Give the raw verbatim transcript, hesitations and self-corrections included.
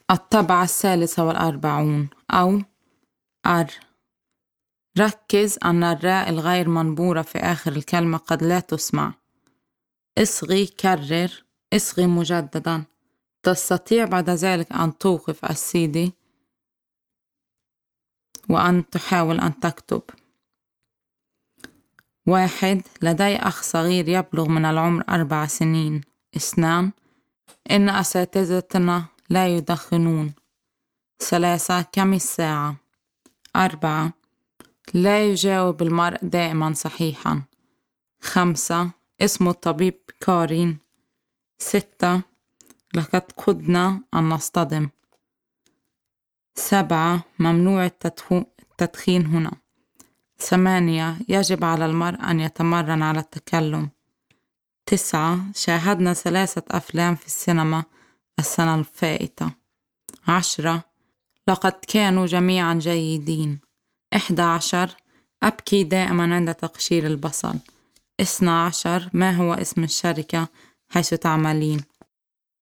الطبعة الثالثة والأربعون أو أر. ركز أن الراء الغير منبورة في آخر الكلمة قد لا تسمع. اصغي، كرر، اصغي مجددا. تستطيع بعد ذلك أن توقف السيدي وأن تحاول أن تكتب. واحد. لدي أخ صغير يبلغ من العمر أربع سنين. اثنان. إن أساتذتنا لا يدخنون. ثلاثة. كم الساعة؟ أربعة. لا يجاوب المرء دائما صحيحا. خمسة. اسم الطبيب كارين. ستة. لقد قدنا أن نصطدم. سبعة. ممنوع التدخين هنا. ثمانية. يجب على المرء أن يتمرن على التكلم. تسعة. شاهدنا ثلاثة أفلام في السينما السنة الفائتة. عشرة. لقد كانوا جميعا جيدين. إحدى عشر. أبكي دائما عند تقشير البصل. اثنى عشر. ما هو اسم الشركة حيث تعملين؟